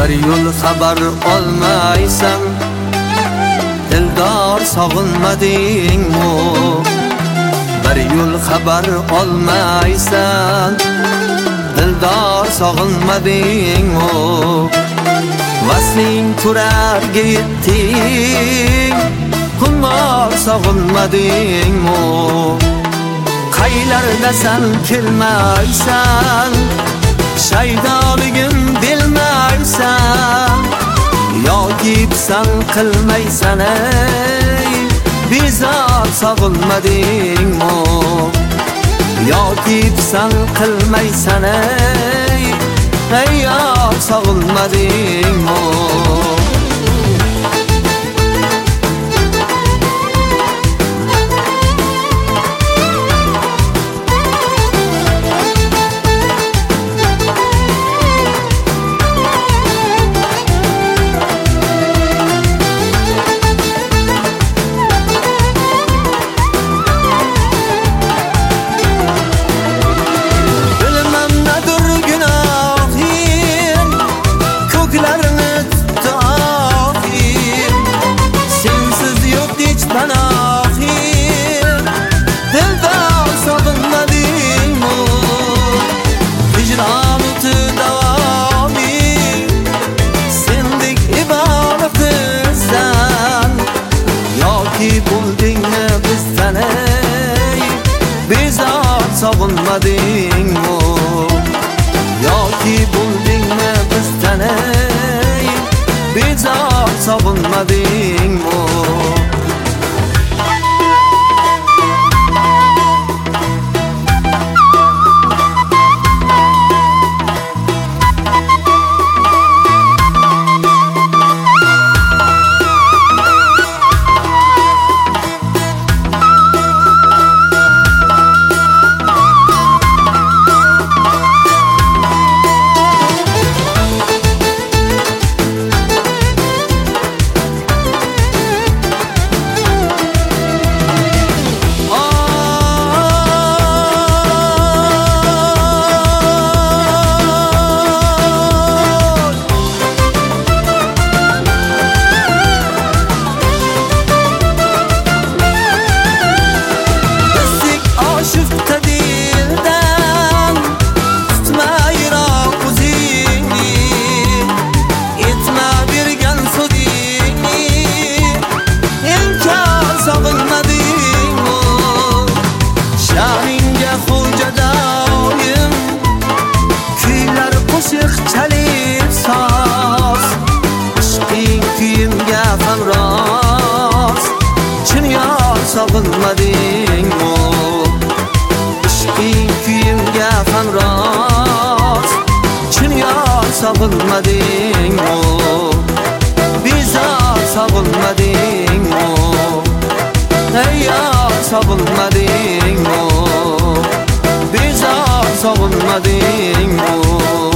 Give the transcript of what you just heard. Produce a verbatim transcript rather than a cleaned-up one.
bir yo'l xabar olmaysan, dildor sog'inmadingmi? Bir yo'l xabar olmaysan, dildor sog'inmadingmi? Vasling turarga yetding, kunlar sog'inmadingmi? Qaylarda sen kelmaysan, shaydoligim bilmaysan, yoki sen qilmaysan ey bezor sog'inmadingmi? Yoki sen qilmaysan ey ey yor sog'inmadingmi? Sog'inmadingmi? Yoki buldingmi bizdan ey bezor sog'inmadingmi? Sog'inmadingmi? Ishqing kuyimga hamroz, chin yor sog'inmadingmi? Bezor sog'inmadingmi? Ey yor sog'inmadingmi? Bezor sog'inmadingmi?